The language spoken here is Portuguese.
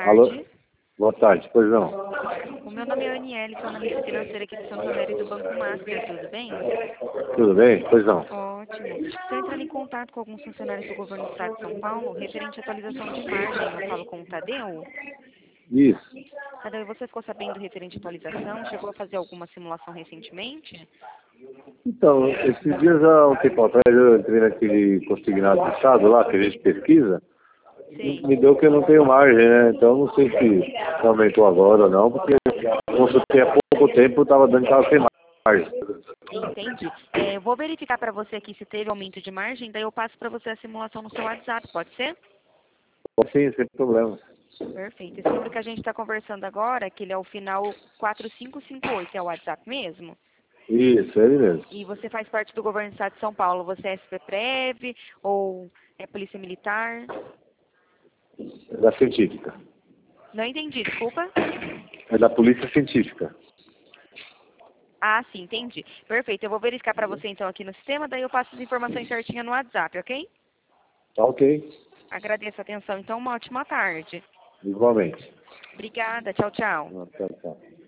Alô? tarde. Boa tarde, pois não. O meu nome é Aniele, sou analista financeira aqui de Santo André do Banco Master, tudo bem? Tudo bem? Pois não. Ótimo. Estou entrando em contato com alguns funcionários do governo do estado de São Paulo, referente à atualização de margem. Eu falo com o Tadeu. Isso. Tadeu, você ficou sabendo referente à atualização? Chegou a fazer alguma simulação recentemente? Então, esses dias, há um tempo atrás, eu entrei naquele consignado do Estado lá, que a gente pesquisa, Sim. me deu que eu não tenho margem, né? Então, não sei se aumentou agora ou não, porque consultei há pouco tempo, estava dando que estava sem margem. Entendi. Eu vou verificar para você aqui se teve aumento de margem, daí eu passo para você a simulação no seu WhatsApp, pode ser? Sim, sem problema. Perfeito. Esse número que a gente está conversando agora, que ele é o final 4558, é o WhatsApp mesmo? Isso, é ele mesmo. E você faz parte do governo do estado de São Paulo. Você é SPPREV ou é Polícia Militar? É da científica. Não entendi, desculpa. É da Polícia Científica. Ah, sim, entendi. Perfeito. Eu vou verificar para você então aqui no sistema, daí eu passo as informações certinhas no WhatsApp, ok? Tá ok. Agradeço a atenção, então uma ótima tarde. Igualmente. Obrigada, tchau, tchau. Tchau, tchau.